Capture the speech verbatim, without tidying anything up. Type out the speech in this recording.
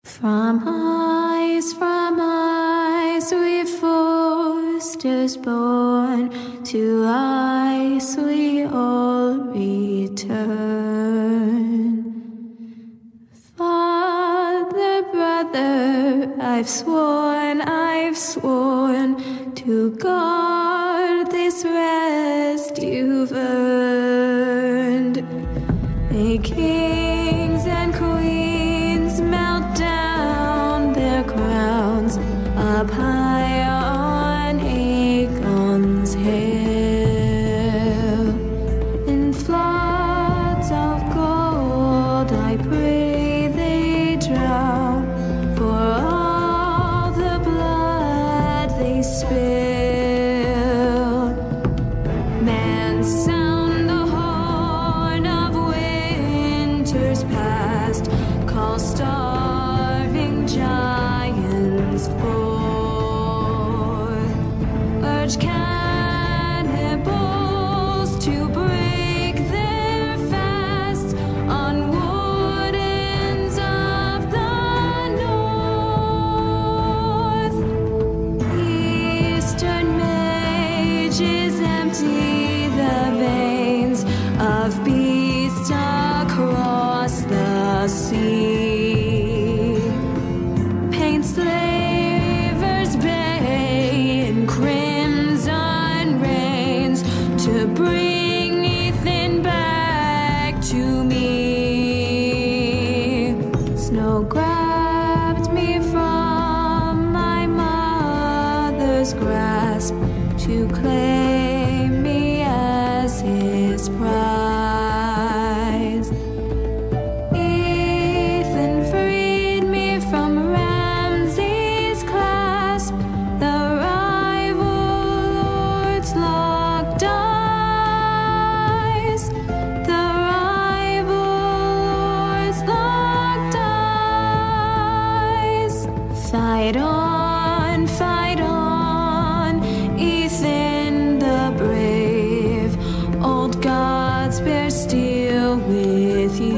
From eyes, from eyes, we foresters born, to eyes we all return. Father, brother, I've sworn, I've sworn to guard this rest you've earned. May kings and queens melt down their crowns up high on Aegon's hill. In floods of gold I pray they drown, for all the blood they spill. Man, sound the horn of winter's past, call starving giants forth, urge cannibals to break their fast on wardens of the north. Eastern mages empty the veins of beasts across the sea. Paint slavers bay in crimson rains to bring Ethan back to me. Snow grabbed me from my mother's grasp to claim me as his prize. Ethan freed me from Ramsay's clasp, the rival lords locked eyes, the rival lords locked eyes. Fight on, fight on, Ethan the brave, old gods bear steel with you.